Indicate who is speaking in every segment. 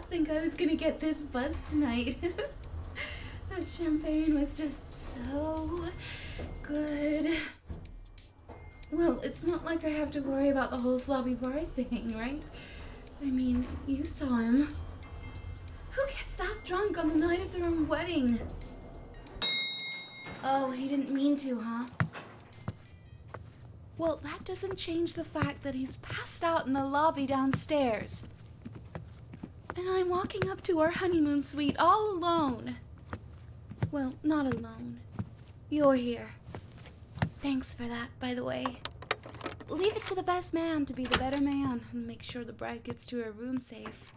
Speaker 1: think I was gonna get this buzzed tonight. That champagne was just so good. Well, it's not like I have to worry about the whole sloppy bride thing, right? I mean, you saw him. Who gets that drunk on the night of their own wedding? Oh, he didn't mean to, huh? Well, that doesn't change the fact that he's passed out in the lobby downstairs. And I'm walking up to our honeymoon suite all alone. Well, not alone. You're here. Thanks for that, by the way. Leave it to the best man to be the better man and make sure the bride gets to her room safe.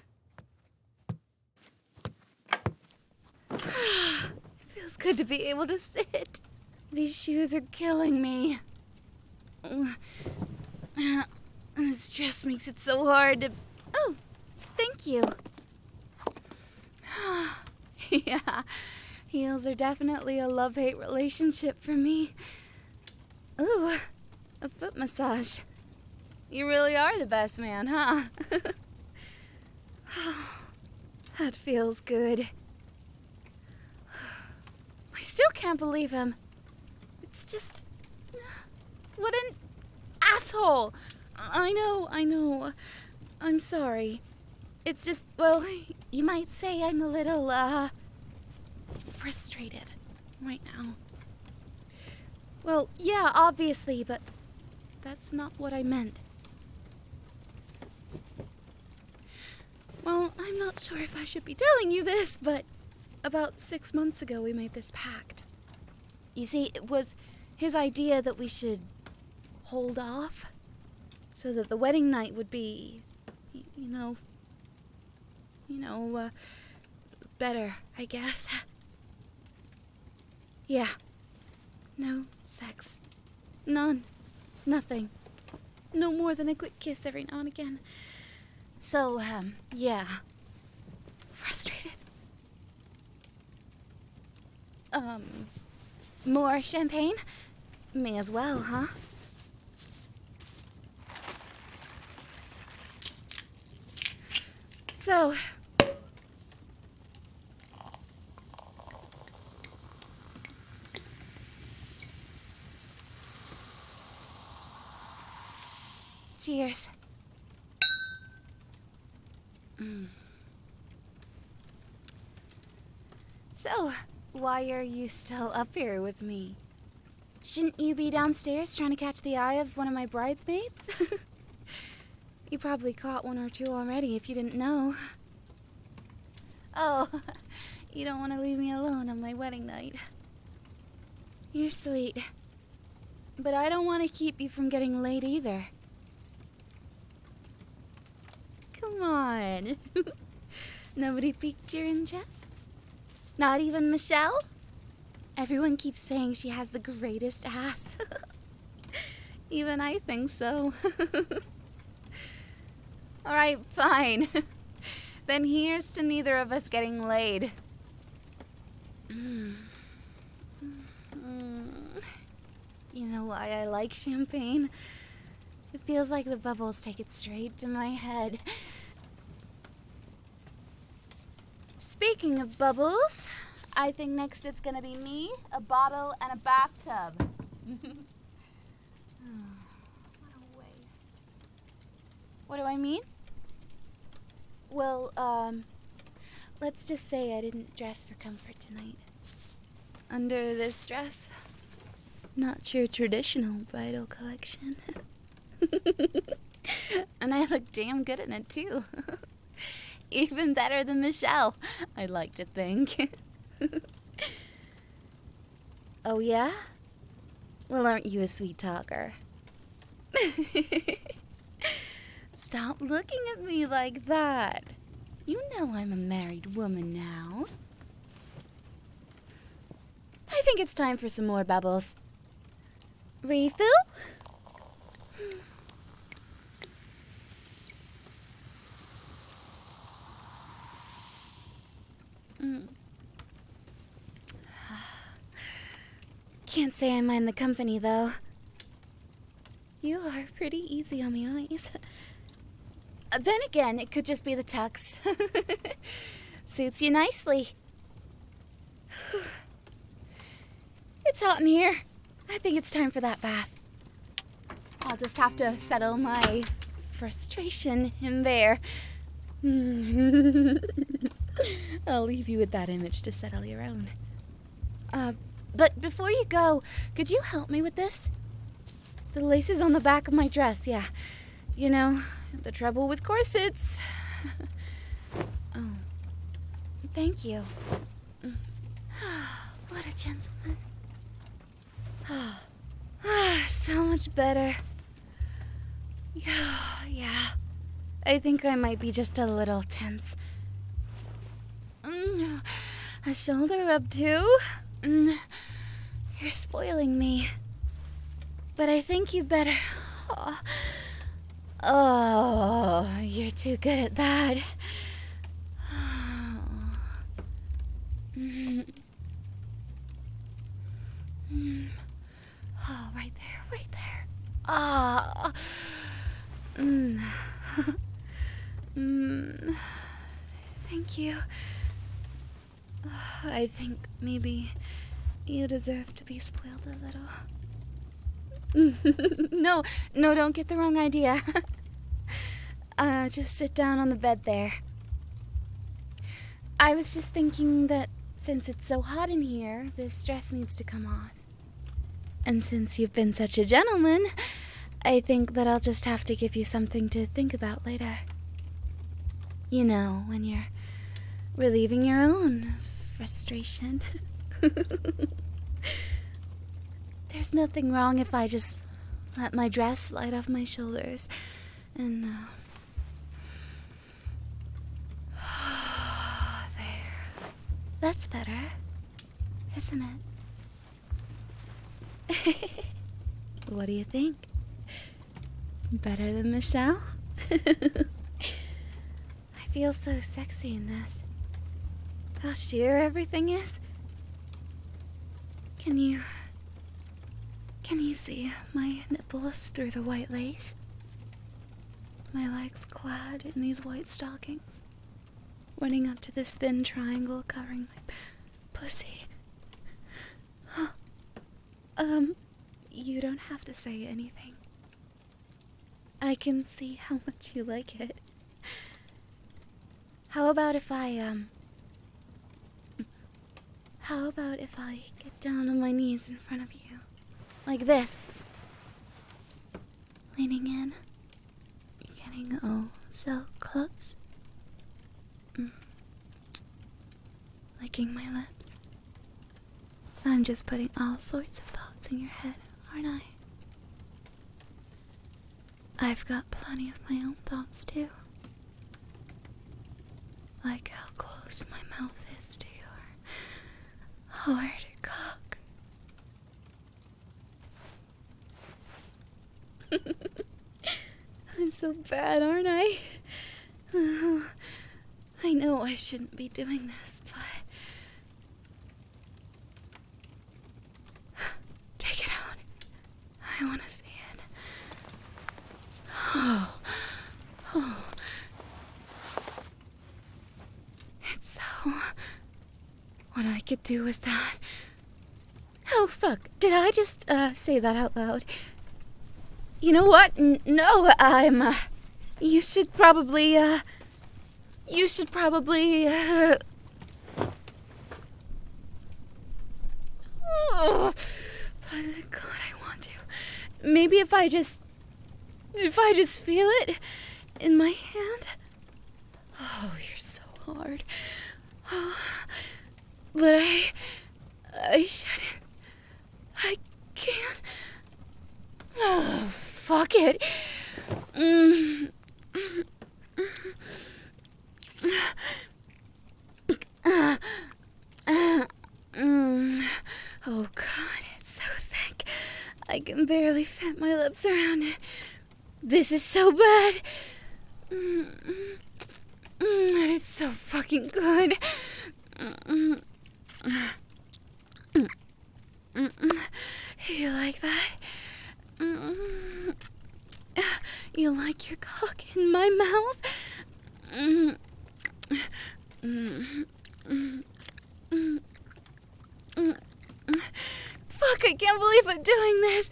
Speaker 1: It feels good to be able to sit. These shoes are killing me. This dress makes it so hard to... Oh, thank you. Yeah, heels are definitely a love-hate relationship for me. Ooh, a foot massage. You really are the best man, huh? That feels good. I still can't believe him. It's just... What an asshole! I know. I'm sorry. It's just, well, you might say I'm a little, frustrated right now. Well, yeah, obviously, but that's not what I meant. Well, I'm not sure if I should be telling you this, but about 6 months ago we made this pact. You see, it was his idea that we should hold off so that the wedding night would be, better, I guess. Yeah. No sex. None. Nothing. No more than a quick kiss every now and again. So, yeah. Frustrated. More champagne? May as well, huh? So... Cheers. So, why are you still up here with me? Shouldn't you be downstairs trying to catch the eye of one of my bridesmaids? You probably caught one or two already if you didn't know. Oh, you don't want to leave me alone on my wedding night. You're sweet. But I don't want to keep you from getting laid either. Come on. Nobody piqued your interests? Not even Michelle? Everyone keeps saying she has the greatest ass. Even I think so. Alright, fine. Then here's to neither of us getting laid. You know why I like champagne? It feels like the bubbles take it straight to my head. Speaking of bubbles, I think next it's gonna be me, a bottle, and a bathtub. What a waste. What do I mean? Well, let's just say I didn't dress for comfort tonight. Under this dress, not your traditional bridal collection. And I look damn good in it, too. Even better than Michelle, I'd like to think. Oh, yeah? Well, aren't you a sweet talker? Stop looking at me like that. You know I'm a married woman now. I think it's time for some more bubbles. Refill? Can't say I mind the company, though. You are pretty easy on the eyes. Then again, it could just be the tux. Suits you nicely. It's hot in here. I think it's time for that bath. I'll just have to settle my frustration in there. I'll leave you with that image to settle your own. But before you go, could you help me with this? The laces on the back of my dress, yeah. You know, the trouble with corsets. Oh, thank you. What a gentleman. So much better. Yeah. I think I might be just a little tense. A shoulder rub too? You're spoiling me. But I think you better... Oh, you're too good at that. Oh, right there. Ah. Thank you. I think maybe you deserve to be spoiled a little. No, don't get the wrong idea. Just sit down on the bed there. I was just thinking that since it's so hot in here, this dress needs to come off. And since you've been such a gentleman, I think that I'll just have to give you something to think about later. You know, when you're relieving your own frustration. There's nothing wrong if I just let my dress slide off my shoulders and there. That's better, isn't it? What do you think? Better than Michelle? I feel so sexy in this. How sheer everything is. Can you see my nipples through the white lace? My legs clad in these white stockings, running up to this thin triangle covering my pussy. You don't have to say anything. I can see how much you like it. How about if I get down on my knees in front of you? Like this. Leaning in. Getting oh so close. Licking my lips. I'm just putting all sorts of thoughts in your head, aren't I? I've got plenty of my own thoughts too. Like how close my mouth is to your hard cock. I'm so bad, aren't I? I know I shouldn't be doing this, but... Take it out. I want to see it. Oh. It's so... What I could do with that... Oh, fuck. Did I just, say that out loud? You know what? No, you should probably, oh, but God, I want to. Maybe if I just feel it in my hand. Oh, you're so hard. Oh, but I shouldn't. I can't. Oh, fuck it. Oh, God, it's so thick. I can barely fit my lips around it. This is so bad. And it's so fucking good. You like that? You like your cock in my mouth? Fuck, I can't believe I'm doing this.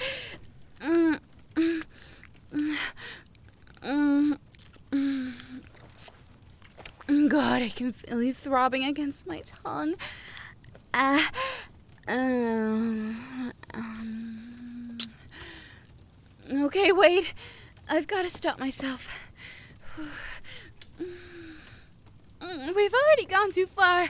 Speaker 1: God, I can feel you throbbing against my tongue. Okay, wait. I've got to stop myself. We've already gone too far.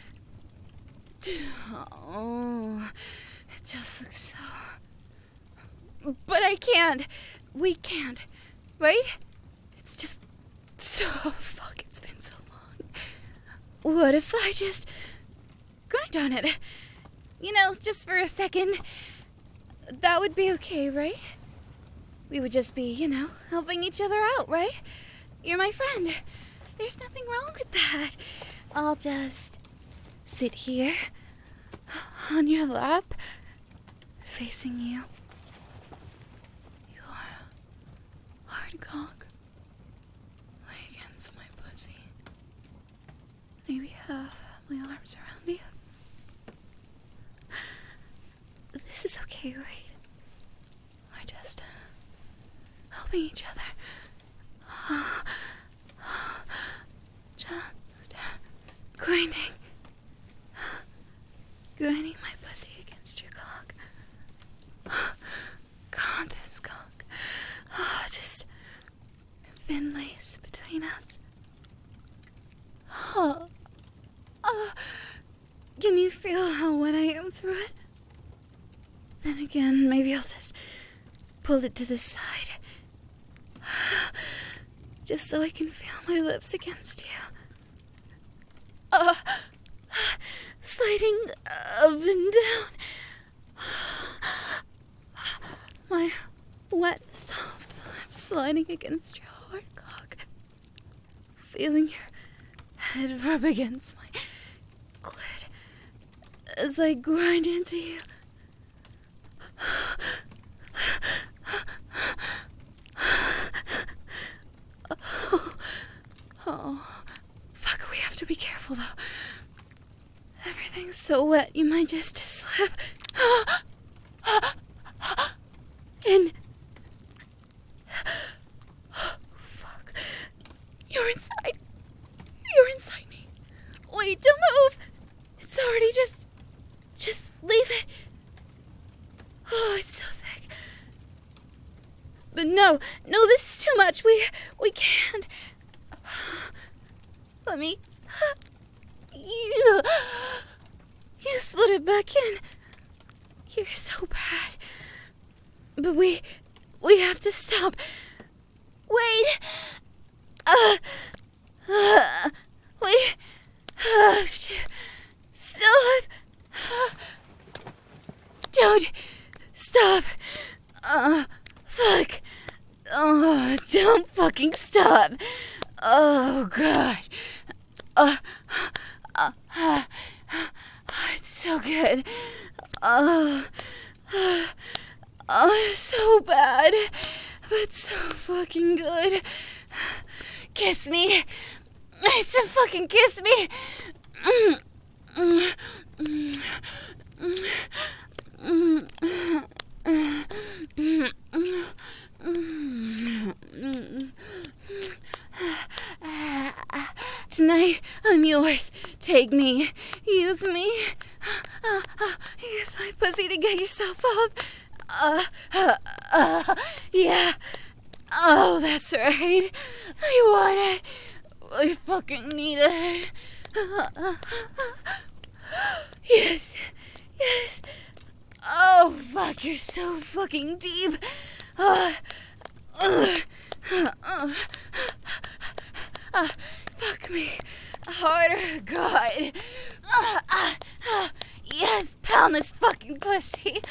Speaker 1: Oh, it just looks so... But I can't. We can't. Right? It's just... Oh, fuck, it's been so long. What if I just... grind on it? You know, just for a second. That would be okay, right? We would just be, you know, helping each other out, right? You're my friend. There's nothing wrong with that. I'll just sit here on your lap, facing you. Your hard cock lay against my pussy. Maybe have my arms around you. This is okay, right? We're just helping each other. Just grinding. Grinding my pussy against your cock. God, this cock. Just thin lace between us. Can you feel how wet I am through it? Then again, maybe I'll just pull it to the side. Just so I can feel my lips against you. Sliding up and down. My wet, soft lips sliding against your hard cock. Feeling your head rub against my clit as I grind into you. Oh, fuck, we have to be careful though. Everything's so wet, you might just slip. In. Fuck. You're inside. You're inside me. Wait, don't move. It's already just leave it. Oh, it's so thick. But no, this is too much. We can't. Let me... You slid it back in. You're so bad. But we have to stop. Wait. We have to stop. Don't stop. Fuck. Oh, don't fucking stop. Oh, God. It's so good. So bad, but so fucking good. Kiss me. I said fucking kiss me. Tonight, I'm yours. Take me. Use me. Use my pussy to get yourself up. Yeah. Oh, that's right. I want it. I fucking need it. Yes. Yes. Oh, fuck, you're so fucking deep. Fuck me. Harder, God. Yes, pound this fucking pussy.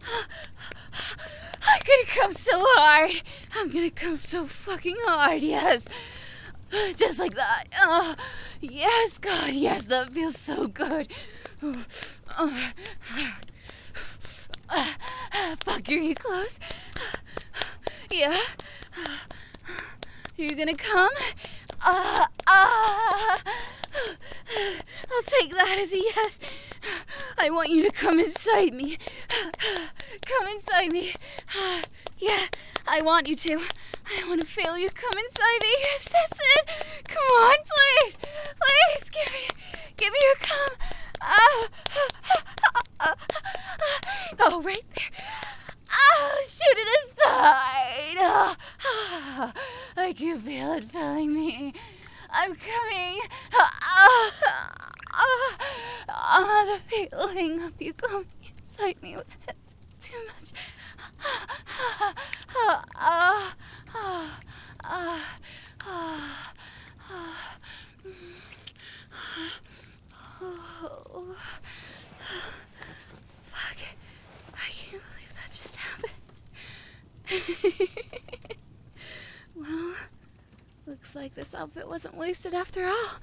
Speaker 1: I'm gonna come so hard. I'm gonna come so fucking hard, yes. Just like that. Yes, God, yes, that feels so good. Fuck, are you close? Yeah. You're gonna come? I'll take that as a yes. I want you to come inside me. Come inside me. Yeah, I want you to. I want to feel you come inside me. Yes, that's it. Come on, please. Please, give me your cum. Oh, right there. Oh, shoot it inside. I can feel it filling me. I'm coming. The feeling of you coming inside me. It's too much. Fuck. I can't believe that just happened. Well, looks like this outfit wasn't wasted after all.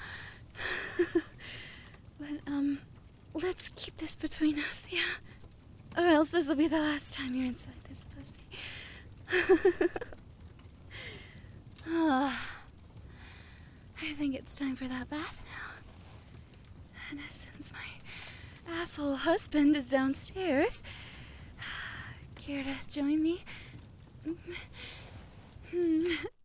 Speaker 1: But, let's keep this between us, yeah? Or else this will be the last time you're inside this pussy. I think it's time for that bath now. And since my asshole husband is downstairs, care to join me?